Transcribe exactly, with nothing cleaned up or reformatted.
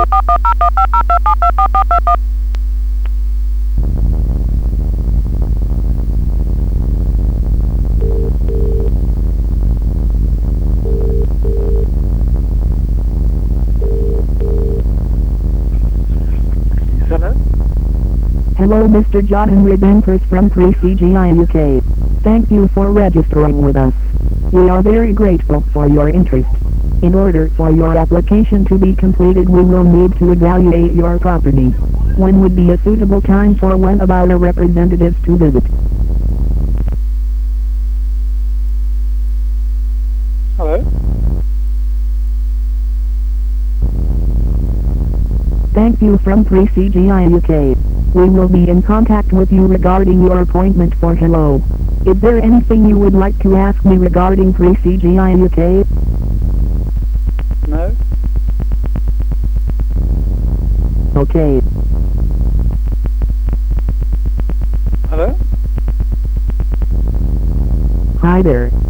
Hello? Hello, Mister John Henry Bankers from three C G I U K. Thank you for registering with us. We are very grateful for your interest. In order for your application to be completed, we will need to evaluate your property. When would be a suitable time for one of our representatives to visit? Hello? Thank you from three C G I U K. We will be in contact with you regarding your appointment for hello. Is there anything you would like to ask me regarding three C G I U K? No? Okay. Hello? Hi there.